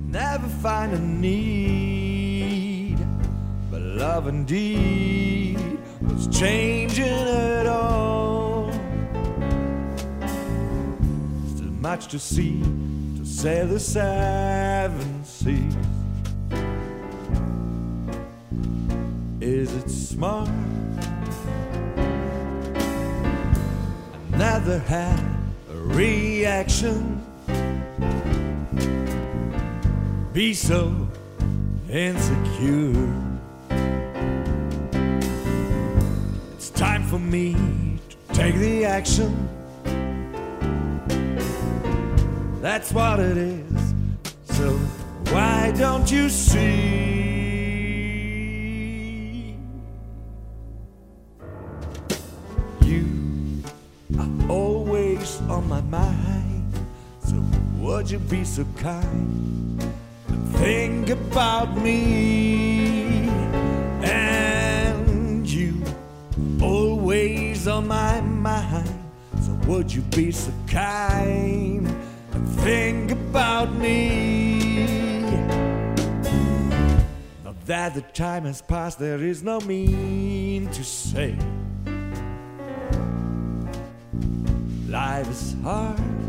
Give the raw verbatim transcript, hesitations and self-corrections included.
never find a need, but love indeed was changing it all. Still much to see, to sail the seven seas. Is it smart? I never had a reaction. Be so insecure. It's time for me to take the action. That's what it is. So why don't you see? You are always on my mind. So would you be so kind and think about me? And you always on my mind. So would you be so kind and think about me? Now that the time has passed, there is no mean to say. Life is hard,